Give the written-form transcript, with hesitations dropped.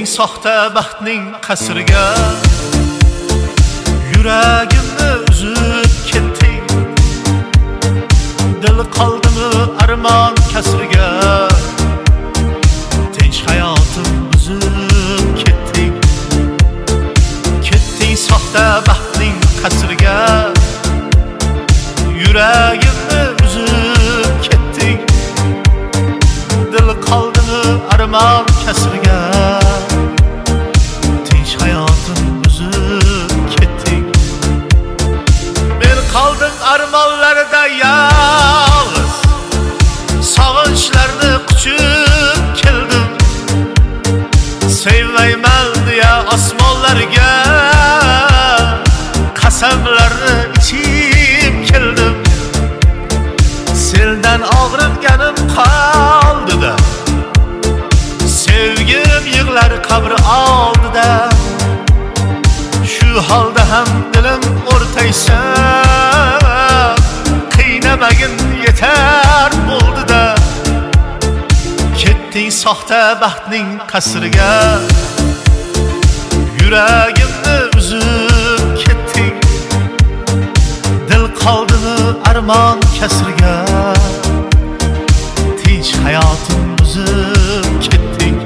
soxta baxtning qasriga, yuragimni uzib ketding. Dil qoldimi armon kasriga, tinch hayotim buzib ketding. Ketding soxta baxtning qasriga, yuragimni uzib ketding. Dil qoldimi armon kasriga, tinch hayotim buzib ketding. Men qoldim armonlarda yolg'iz, sog'inchlarni quchib keldim. Sevmayman deya osmonlarga qasamlarni ichib keldim. Sendan og'ringanim qoldida, sevgim yig'lar qabri oldida. Shu holda ham dilim o'rtaysan, qiynamagin yetar bo'ldida. Ketding soxta baxtning qasriga, yuragimni uzib ketding. Dil qoldimi armon kasriga, tinch hayotim buzib ketding.